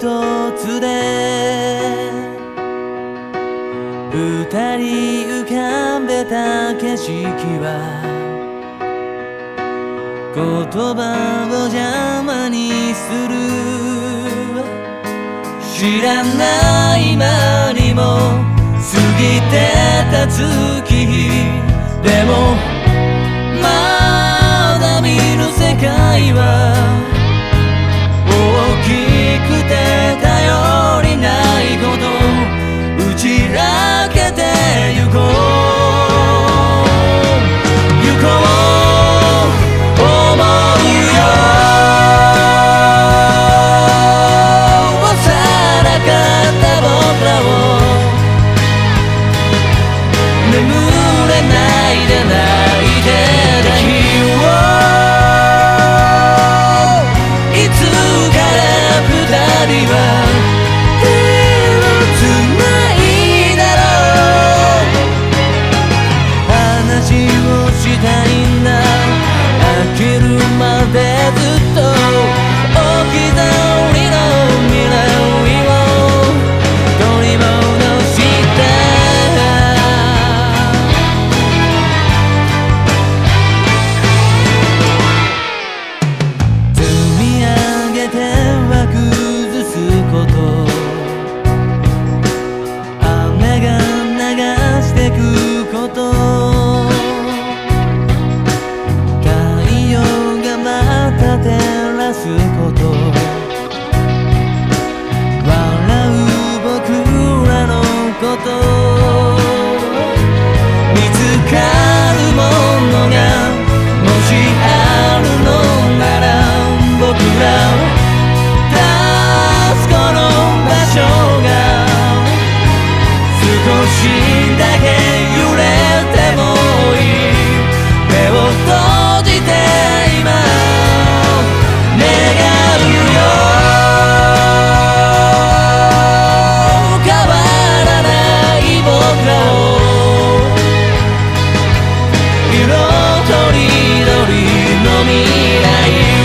つで二人浮かべた景色は言葉を邪魔にする。知らない間にも過ぎてた月日でもまだ見る世界は大きくて頼りないこと打ち明けてゆこう行こう思うよ幼かった僕らを眠れないで泣いてた日をいつから二人は手をつないだろう。話をしたいんだ飽きるまでずっと置き去りの未来を取り戻した積み上げては崩すこと雨が流してくこと太陽がまた照らすこと笑う僕らのこと見つかるものがもしあるのなら僕ら立つこの場所が少しだけ揺れてもいい目を閉じて今願うよ変わらない僕らを色とりどりの未来